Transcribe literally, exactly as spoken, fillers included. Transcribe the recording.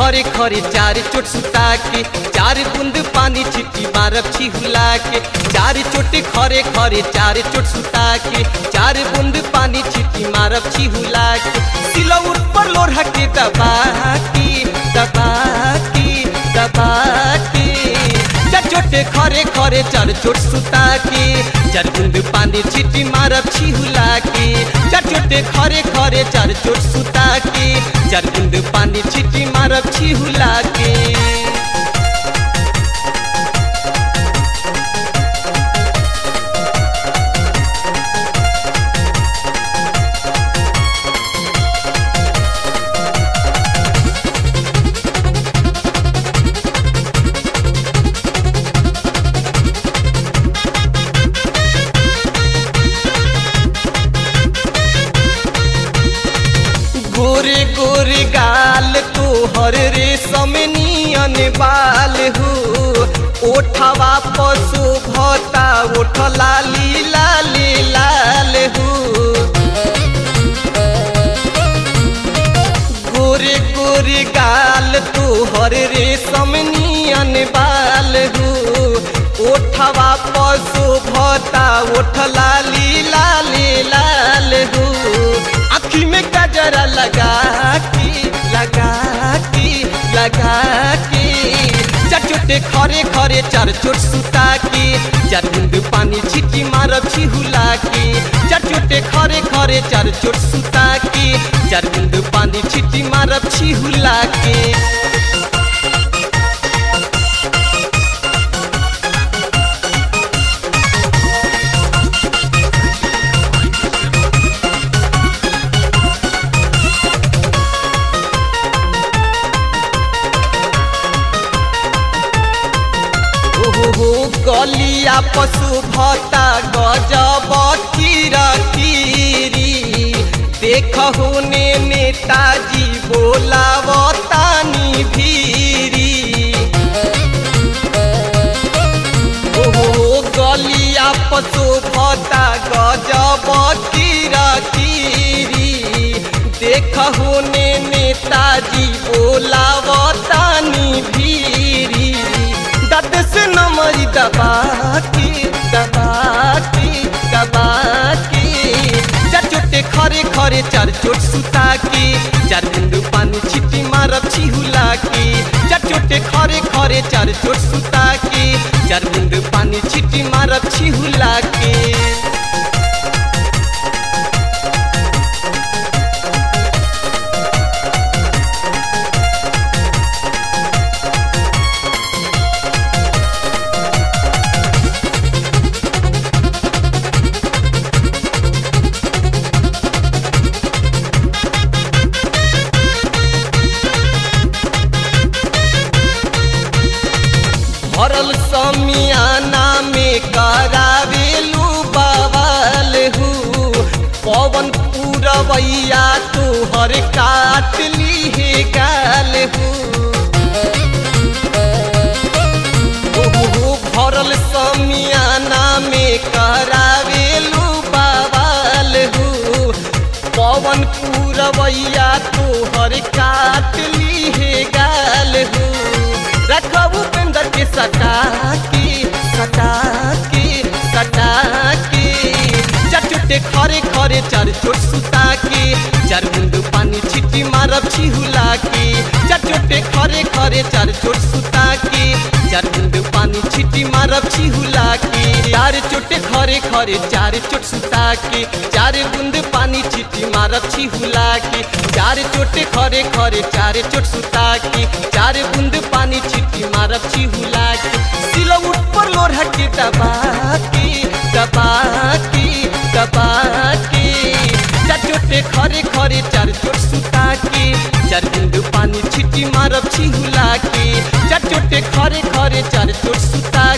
खरे खरे चार चोट सुता के चार बूंद पानी छिटी मारब छिहुला के चार चोट खरे खरे चार चोट सुता के चार बूंद पानी छिटी मारब छिहुला के सिलौट पर लोढ़ा के दबा के दबा के दबा के चार चोटे खरे खरे चार चोट सुता के चार बूंद पानी छिटी मारब छिहुला के चार चोटे खरे खरे चार चोट सुता के चार बूंद पानी छिटी मारब छिहुला के गोरे गोरे गाल तोहर रेशम नियन बाल हो ओठवा पशु भता ओठ लाली लाली लाल हो गोरे गोरे गाल तोहर रेशम नियन बाल हो ओठवा पशु भता ओठ लाली लाली लाल हो आँखी में गजरा लगा के लगा के लगा के चार चोटे खरे खरे चार चोट सुता के चार बूंद पानी छिटी मारब छिहुला के चार चोटे खरे खरे चार चोट सुता के चार बूंद पानी छिटी मारब छिहुला के गलिया पशु भता गजब कीरा कीरी देखो ने नेताजी बोलावतानी भीरी ओहो गलिया पशु भता गजब कीरा कीरी देखो ने नेताजी बोलावतानी भीरी दाद से नमरी दबा के दबा के दबा के चार चोटे खरे खरे चार चोट सुता के चार बूंद पानी छिटी मारब छिहुला के चार चोटे खरे खरे चार चोट सुता के चार बूंद पानी छिटी मारब छिहुला के भरल समियाना में करावेलू बवाल हूँ पवन पूरवैया तोहर काट ली है गाल हूँ भरल समियाना में करावेलू बवाल हूँ पवन पूरवैया तोहर काट ली है गाल हूँ रखबू पेंदर के सटा के सटा के सटा के चार चोटे खरे खरे चार चोट सुता के चार बूंद पानी छिटी मारब छिहुला के चार चोटे खरे खरे चार चोट सुता के चार बूंद पानी छिटी मारब छिहुला के चार चोटे खरे खरे चार चोट सुता के चार बूंद पानी छिटी मारब छिहुला के चार चोटे खरे खरे चार चोट सुता के चार बूंद पानी छिटी मारब छिहुला के सिलौट पर लोढ़ा के दबा के दबा के दबा के चार चोटे खरे खरे चार चोट सुता के चार बूंद पानी छिटी मारब छिहुला के चार चोटे खरे खरे चार चोट सुता